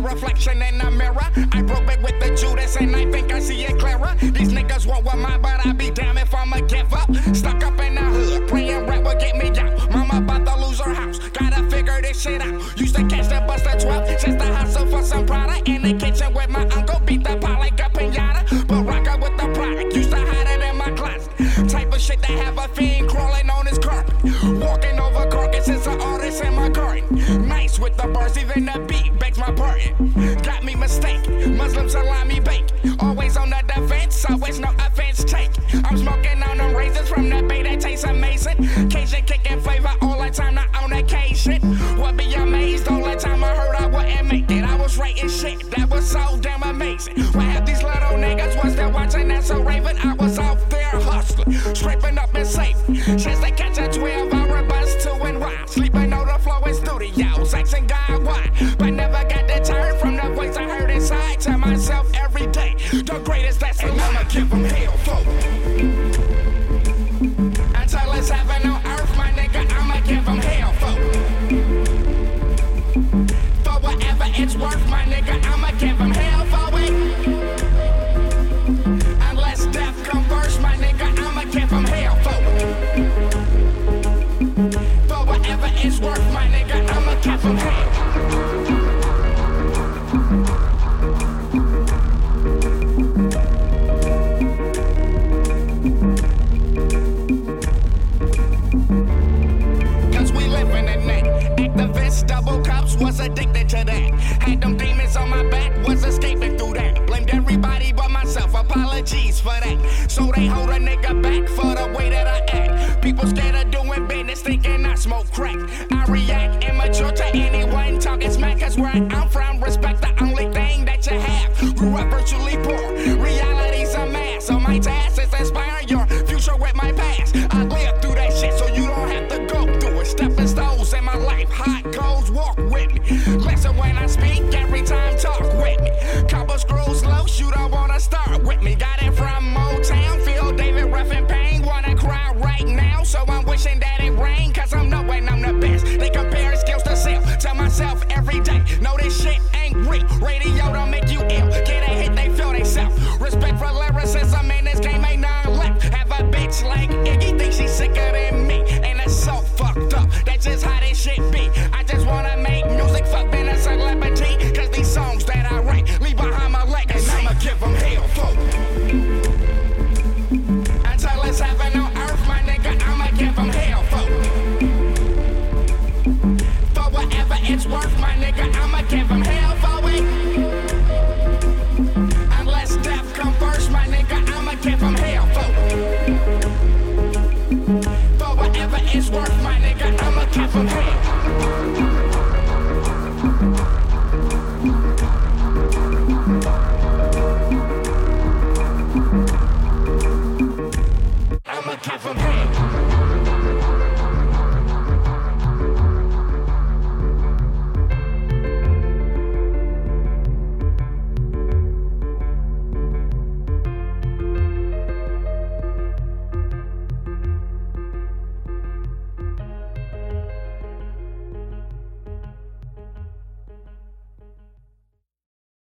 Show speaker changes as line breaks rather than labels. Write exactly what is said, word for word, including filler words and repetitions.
reflection in the mirror. I broke back with the Judas and I think I see it clearer. These niggas want what mine, but I be damn if I'ma give up. Stuck up in the hood, praying rap will get me out. Mama about to lose her house, gotta figure this shit out. Used to catch the bus at twelve, just to hustle for some product. In the kitchen with my uncle, beat the pot like a pinata. But rock out with the product, used to hide it in my closet. Type of shit that have a fiend crawling on his carpet. Walking over carcasses of artists in my garden. Nice with the bars, even the beat begs my pardon. Got me mistaken, Muslim salami bake. Always on the defense, always no offense take. I'm smoking on them raisins from the bay that tastes amazing. Cajun kicking flavor all the time, not on occasion. Would be amazed all the time I heard I wouldn't make it. I was writing shit that was so damn amazing. Why have these little niggas was there watching that so raving? I was off there hustling, scraping up and safe. Chance to catch a twelve hour bus to and ride. Sleeping on the floor in studios, asking God why. But never got deterred from the voice I heard inside. Tell myself every day, the greatest that's alive. And I'ma give them hell for until it's heaven on earth, my nigga, I'ma give them hell for For whatever it's worth, my nigga, I'ma give them hell for it. Unless death come first, my nigga, I'ma give them hell for For whatever it's worth, my nigga, I'ma give them hell. Double cups, was addicted to that. Had them demons on my back, was escaping through that. Blamed everybody but myself, apologies for that. So they hold a nigga back for the way that I act. People scared of doing business, thinking I smoke crack. I react immature to anyone talking smack, cause where I'm from, respect the only thing that you have. Grew up virtually poor, reality's a mask. So my task is inspiring your future with my past. I live through that shit so you don't have to go through it. Stepping stones in my life, hot coals, walk with me. Listen when I speak, every time talk with me. Couple screws loose, you don't wanna start with me. Got it from Motown, feel David Ruff in pain. Wanna cry right now, so I'm wishing that it rained. Cause I'm knowing I'm the best. They compare skills to self. Tell myself every day, no this shit ain't real. Radio don't make you ill. Get a hit, they feel they self. Respect for lyricism in this game ain't none left. Have a bitch like Iggy, think she's sicker than me. And it's so fucked up, that's just how this shit be. I just wanna make music, fuck being a celebrity. Cause these songs that I write leave behind my legacy. And I'ma give them hell for until it's heaven on earth, my nigga, I'ma give them hell for For whatever it's worth, my nigga, I'ma give them hell for it. Unless death come first, my nigga, I'ma give them hell for For whatever it's worth, my nigga, I'ma give them hell. I'ma give them